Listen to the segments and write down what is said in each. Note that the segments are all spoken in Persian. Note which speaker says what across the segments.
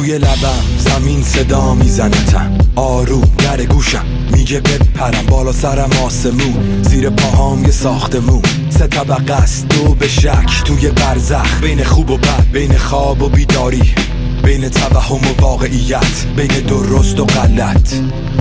Speaker 1: روی لبم زمین صدا میزنتم، آروم در گوشم میگه بپرم، بالا سرم آسمون، زیر پاهام یه ساختمون، 3 طبقه است، 2 به شک توی برزخ، بین خوب و بد، بین خواب و بیداری، بین توهم و واقعیت، بین درست و غلط.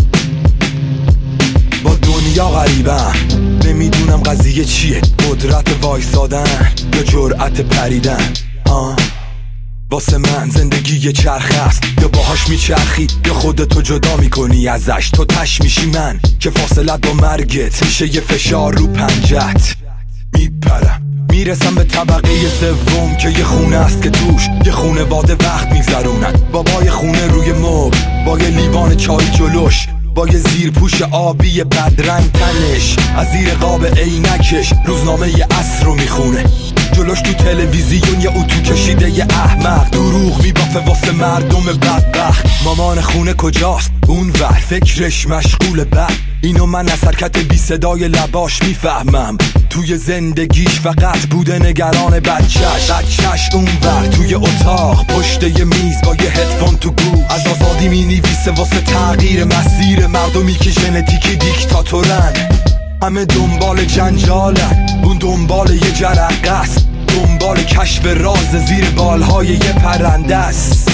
Speaker 1: با دنیا غریبم، نمیدونم قضیه چیه، قدرت وایسادن یا جرأت پریدن. واسه من زندگی یه چرخ است، یا باهاش میچرخی یا خودتو جدا میکنی ازش. تو تش میشی من که فاصلت با مرگت میشه یه فشار رو پنجت. میپرم میرسم به طبقه سوم که یه خونه است که توش یه خونواده وقت میگذرونن. بابای خونه روی مبل با یه لیوان چای جلوش، با یه زیرپوش آبی بدرنگ تنش، از زیر قاب عینکش روزنامه یه عصر رو میخونه. جلوش تو تلویزیون یه اتو کشیده یه احمق، دروغ میبافه واسه مردم بدبخت. مامان خونه کجاست؟ اون ور فکرش مشغول بد. اینو من از حرکت بی صدای لباش میفهمم، توی زندگیش فقط بوده نگران بچهش. اون ور توی اتاق پشت یه میز با یه هدفون تو گوش، از آزادی مینویسه واسه تغییر مسیر مردمی که ژنتیکی دیکتاتورن. همه دنبال جنجالن، اون دنبال یه جرقه است، دنبال کشف راز زیر بالهای یه پرنده است.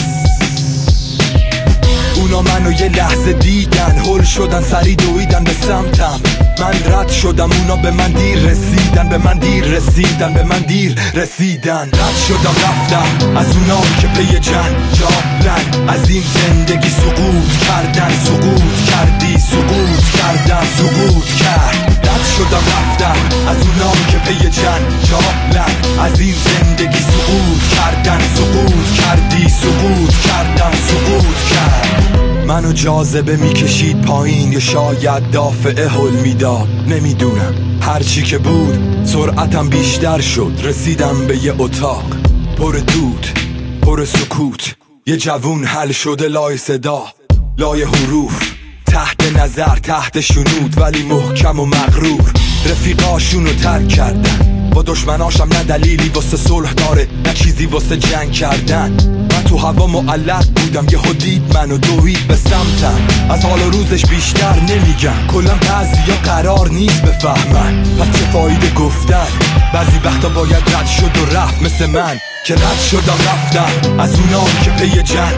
Speaker 1: اونا منو یه لحظه دیدن، هل شدن، سری دویدن به سمتم. من رد شدم، اونا به من دیر رسیدن، به من دیر رسیدن، به من دیر رسیدن. رد شدم رفتم از اونا که پی جنجالن، از این زندگی سقوط کردن، سقوط کردی، سقوط کردن، سقوط کرد. رد شدم رفتم از اونا که پی جنجالن، از این زندگی سقوط کردن، سقوط کردی، سقوط کردن، سقوط کرد. منو جاذبه میکشید پایین، یا شاید دافعه هل میداد، نمیدونم. هرچی که بود سرعتم بیشتر شد، رسیدم به یه اتاق پر دود، پر سکوت. یه جوون حل شده لای صدا، لای حروف، تحت نظر، تحت شنود، ولی محکم و مغرور. رفیقاشونو ترک کردن، با دشمناشم نه دلیلی واسه صلح داره، نه چیزی واسه جنگ کردن. من تو هوا معلق بودم، یهو دید منو دوید به سمتم. از حال و روزش بیشتر نمیگم، کلا بعضیا قرار نیست بفهمن، پس چه فایده گفتن؟ بعضی وقتا باید رد شد و رفت، مثل من که رد شدم رفتم از اونا که پی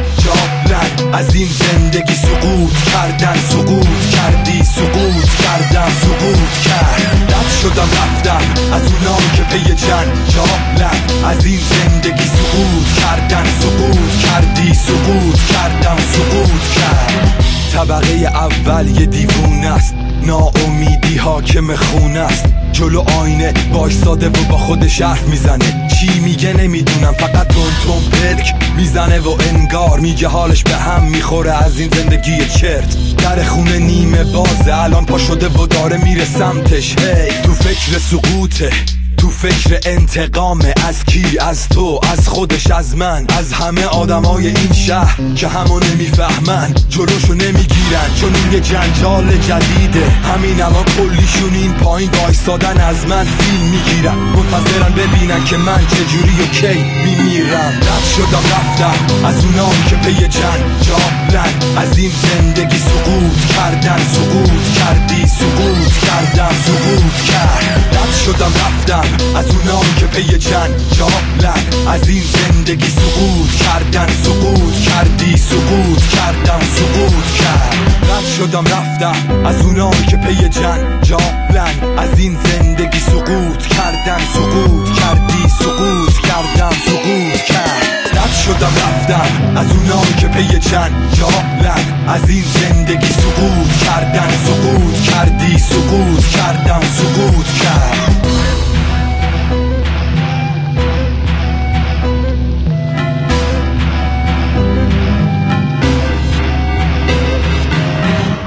Speaker 1: جنجالن، از این زندگی سقوط کردن، سقوط کردی، سقوط کردن، سقوط کرد. رد شدم رفتم از اونا که پی جنجالن، از این زندگی سقوط کردن، سقوط کردی، سقوط کردن، سقوط کرد. طبقه اول یه دیوونه است، ناامیدی حاکم خونه است، جلو آینه وایساده و با خودش حرف میزنه. چی میگه نمیدونم، فقط تون پلک میزنه و انگار میگه حالش به هم میخوره از این زندگی چرت. در خونه نیمه بازه، الان پا شده و داره میره سمتش. هی تو فکر سقوطه، تو فکر انتقامه. از کی؟ از تو، از خودش، از من، از همه آدمای این شهر که همو نمیفهمن، جلوشو نمیگیرن، چون این یه جنجال جدیده. همین الان کلیشون این پایین وایسادن، از من فیلم میگیرن، منتظرن ببینن که من چجوری و کی میمیرم. رد شدم رفتم از اونا که پی جنجالن، از این زندگی سقوط کردن، سقوط کردی، سقوط کردن، سقوط کرد. رد شدم رفتم از اونا که پی جنجالن، از این زندگی سقوط کردن، سقوط کردی، سقوط کردن، سقوط کرد. رد شدم رفتم از اونا که پی جنجالن، از این زندگی سقوط کردن، سقوط کردی، سقوط کردن، سقوط کرد. رد شدم رفتم از اونا که پی جنجالن، از این زندگی سقوط کردن، سقوط کردی، سقوط کردن، سقوط کرد.